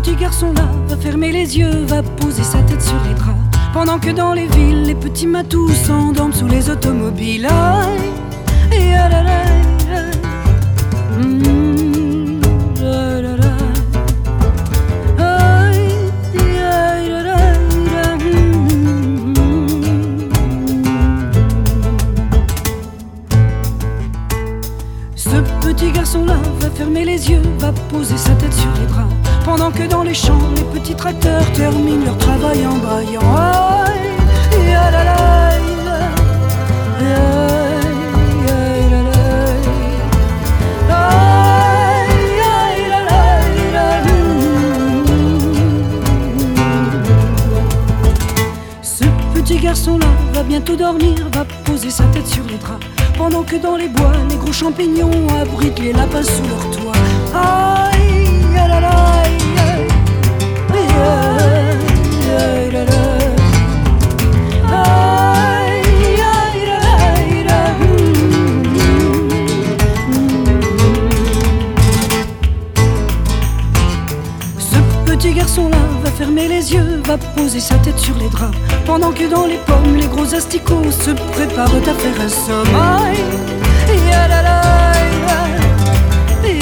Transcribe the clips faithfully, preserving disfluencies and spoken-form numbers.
petit garçon-là va fermer les yeux, va poser sa tête sur les draps, pendant que dans les villes, les petits matous s'endorment sous les automobiles. Aïe, et ah là là, mmh, ah là là. Aïe, aïe, là là, là, mmh. Ce petit garçon-là va fermer les yeux, va poser sa tête sur les bras, pendant que dans les champs, les petits tracteurs terminent leur travail en braillant. Aïe, et ah là là, aïe, aïe, là là, aïe, aïe, là là, là, ce petit garçon-là va bientôt dormir, va poser sa tête sur les draps, pendant que dans les bois, les gros champignons abritent les lapins sous leur toit. Aïe, ah là là, aïe, aïe, aïe, aïe, là là. Aïe, aïe, aïe, là, ce petit garçon-là va fermer les yeux, va poser sa tête sur les draps, pendant que dans les pommes, les gros asticots se préparent à faire un somme. Aïe, aïe, là là, aïe, aïe,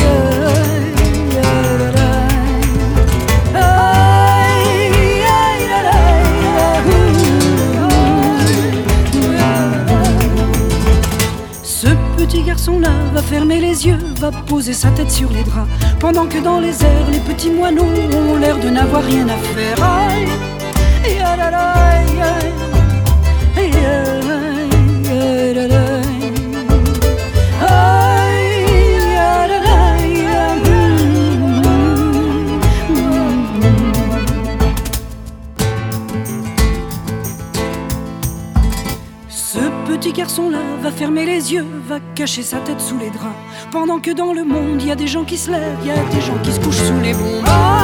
ce petit garçon-là va fermer les yeux, va poser sa tête sur les draps, pendant que dans les airs, les petits moineaux ont l'air de n'avoir rien à faire. Aïe, aïe, là là, aïe, aïe, aïe, aïe, là là. Ce petit garçon-là va fermer les yeux, va cacher sa tête sous les draps, pendant que dans le monde, il y a des gens qui se lèvent, il y a des gens qui se couchent sous les bombes.